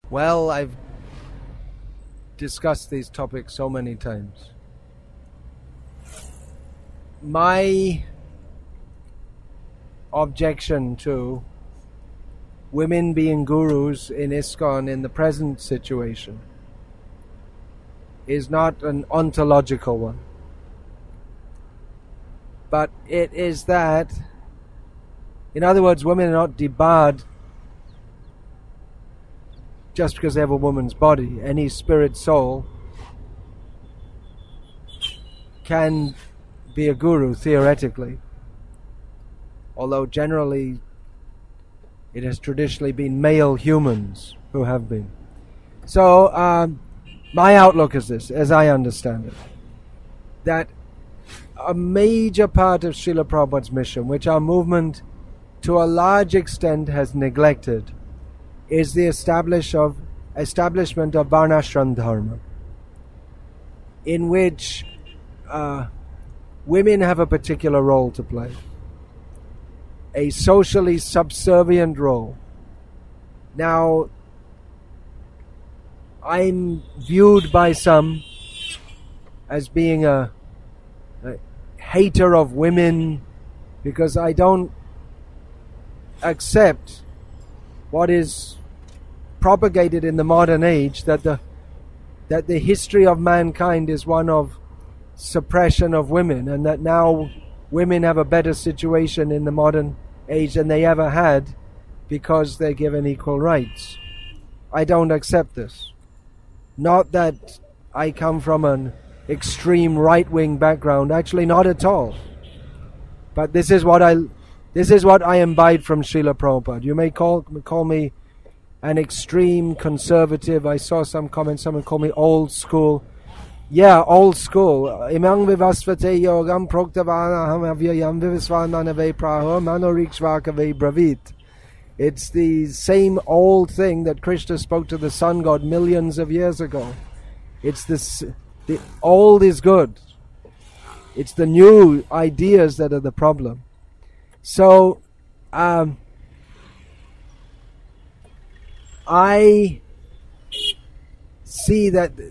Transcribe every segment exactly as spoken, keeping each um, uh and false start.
Well, I've discussed these topics so many times. My objection to women being gurus in ISKCON in the present situation is not an ontological one, but it is that, in other words, women are not debarred just because they have a woman's body. Any spirit soul can be a guru, theoretically, although generally it has traditionally been male humans who have been. So um, my outlook is this, as I understand it, that a major part of Srila Prabhupada's mission, which our movement to a large extent has neglected, is the establish of, establishment of Varnashram Dharma, in which uh, women have a particular role to play, a socially subservient role. Now, I'm viewed by some as being a, a hater of women because I don't accept what is propagated in the modern age, that the that the history of mankind is one of suppression of women, and that now women have a better situation in the modern age than they ever had because they're given equal rights. I don't accept this. Not that I come from an extreme right-wing background, actually not at all. But this is what I this is what I imbibe from Srila Prabhupada. You may call call me an extreme conservative. I saw some comments, someone called me old school. Yeah, old school. Imang vivasvate yogam proktavanaham avyayam vivisvananave praho manorikshvakave bravit. It's the same old thing that Krishna spoke to the sun god millions of years ago. It's this, the old is good. It's the new ideas that are the problem. So, um, I see that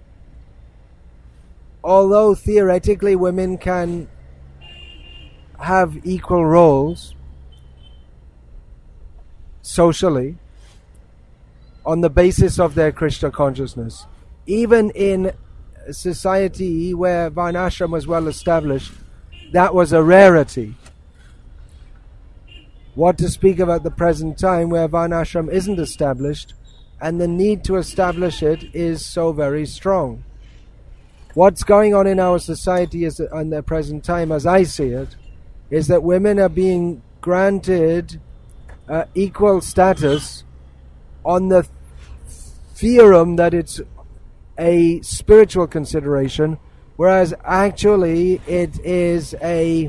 although theoretically women can have equal roles socially on the basis of their Krishna consciousness, even in a society where Varnashram was well established, that was a rarity. What to speak of at the present time where Varnashram isn't established and the need to establish it is so very strong. What's going on in our society is, in the present time, as I see it, is that women are being granted uh, equal status on the theorem that it's a spiritual consideration, whereas actually it is a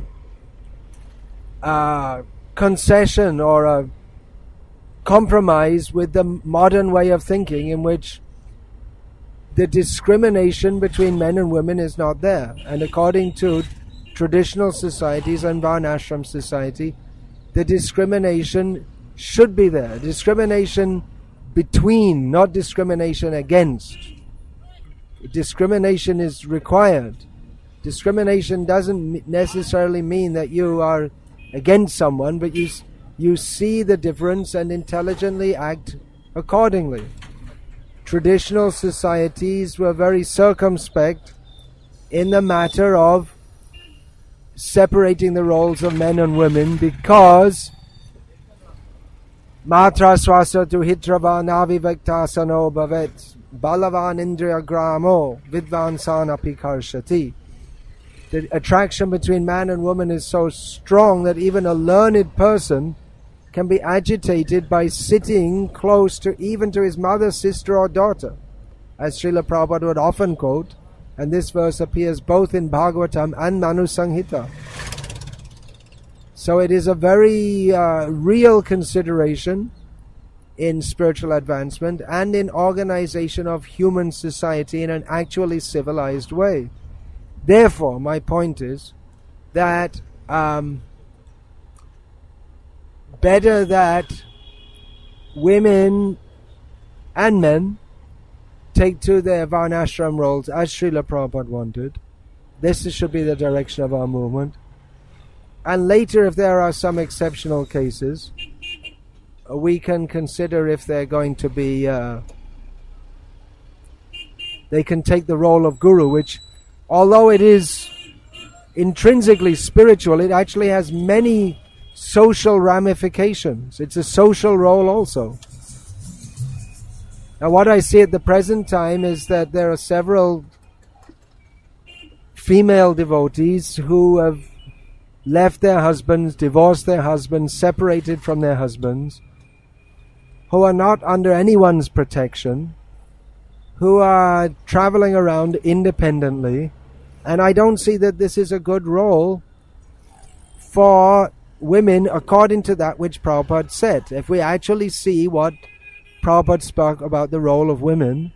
uh, concession or a compromise with the modern way of thinking, in which the discrimination between men and women is not there. And according to traditional societies and Varnashram society, the discrimination should be there. Discrimination between, not discrimination against. Discrimination is required. Discrimination doesn't necessarily mean that you are against someone, but you you see the difference and intelligently act accordingly. Traditional societies were very circumspect in the matter of separating the roles of men and women because matra swasa tu hitrava navivektasano bhavet balavan indriya gramo vidvansan api karshati. The attraction between man and woman is so strong that even a learned person can be agitated by sitting close to even to his mother, sister or daughter, as Srila Prabhupada would often quote, and this verse appears both in Bhagavatam and Manu Sanghita. So it is a very uh, real consideration in spiritual advancement and in organization of human society in an actually civilized way. Therefore, my point is that um, better that women and men take to their varnashram roles as Srila Prabhupada wanted. This should be the direction of our movement. And later, if there are some exceptional cases, we can consider if they're going to be, uh, they can take the role of guru, which, although it is intrinsically spiritual, it actually has many social ramifications. It's a social role also. Now, what I see at the present time is that there are several female devotees who have left their husbands, divorced their husbands, separated from their husbands, who are not under anyone's protection, who are traveling around independently, and I don't see that this is a good role for women according to that which Prabhupada said. If we actually see what Prabhupada spoke about the role of women,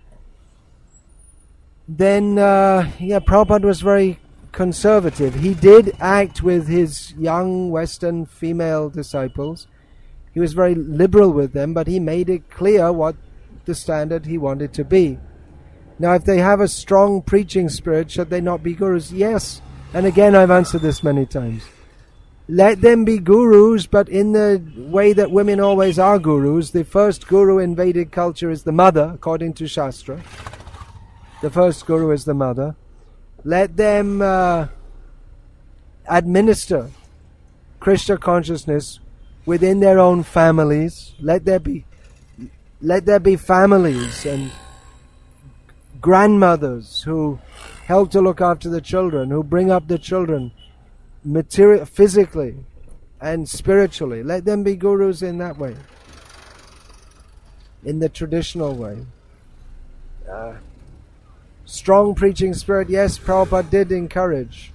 then uh, yeah, Prabhupada was very conservative. He did act with his young Western female disciples. He was very liberal with them, but he made it clear what the standard he wanted to be. Now, if they have a strong preaching spirit, should they not be gurus? Yes. And again, I've answered this many times. Let them be gurus, but in the way that women always are gurus. The first guru in Vedic culture is the mother, according to Shastra. The first guru is the mother. Let them uh, administer Krishna consciousness within their own families. Let there be, let there be families and grandmothers who help to look after the children, who bring up the children material, physically and spiritually. Let them be gurus in that way, in the traditional way. Uh, strong preaching spirit, yes, Prabhupada did encourage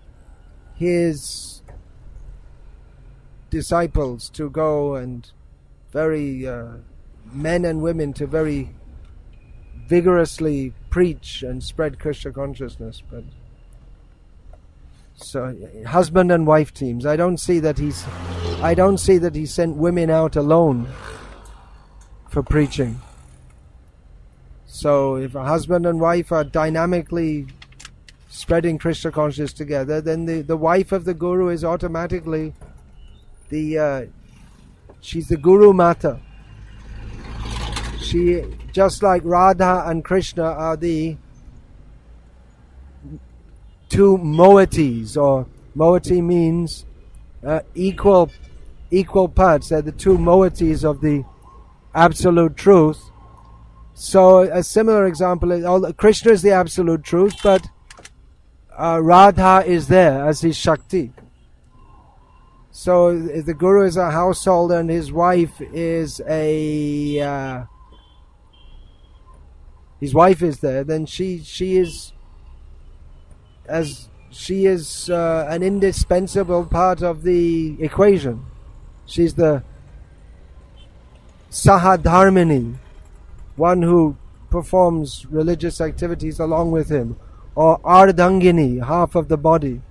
his disciples to go and very, uh, men and women to very vigorously preach and spread Krishna consciousness. But so husband and wife teams. I don't see that he's I don't see that he sent women out alone for preaching. So if a husband and wife are dynamically spreading Krishna consciousness together, then the, the wife of the guru is automatically the uh, she's the Guru Mata. She, just like Radha and Krishna are the two moieties, or moiety means uh, equal equal parts. They're the two moieties of the absolute truth. So a similar example is, all, Krishna is the absolute truth, but uh, Radha is there as his Shakti. So if the guru is a householder and his wife is a uh, his wife is there, then she she is as she is uh, an indispensable part of the equation. She's the Sahadharmini, one who performs religious activities along with him, or Ardhangini, half of the body.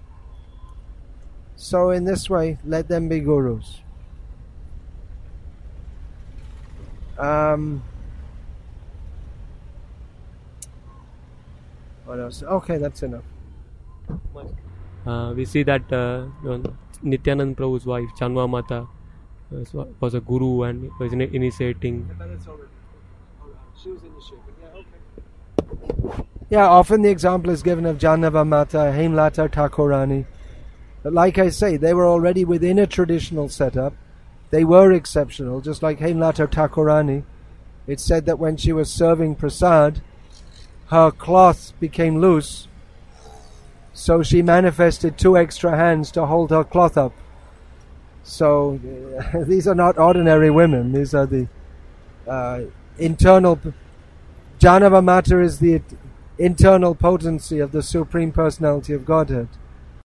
So in this way, let them be gurus. Um, what else? Okay, that's enough. Uh, we see that uh, Nityanand Prabhu's wife, Chanwa Mata, uh, was a guru and was initiating. She was initiating. Yeah, okay. Yeah, often the example is given of Janava Mata, Hemlata Thakurani. But like I say, they were already within a traditional setup. They were exceptional, just like Hemlata Thakurani. It's said that when she was serving prasad, her cloth became loose, so she manifested two extra hands to hold her cloth up. So uh, these are not ordinary women. These are the uh, internal... Janava Mata is the internal potency of the Supreme Personality of Godhead.